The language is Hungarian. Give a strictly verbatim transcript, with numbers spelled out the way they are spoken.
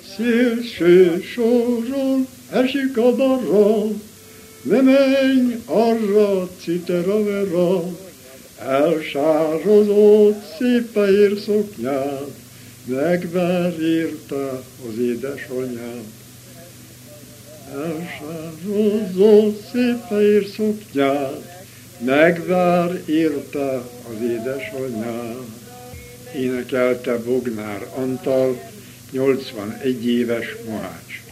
Szélső soron esik a darab, ne menj arra, citera-vera, elsározott szép fehér szoknyát, megvár érte az édesanyját. Elsározott szép fehér szoknyát, megvár érte az édesanyját. Énekelte Bognár Antal, nyolcvanegy éves mohács.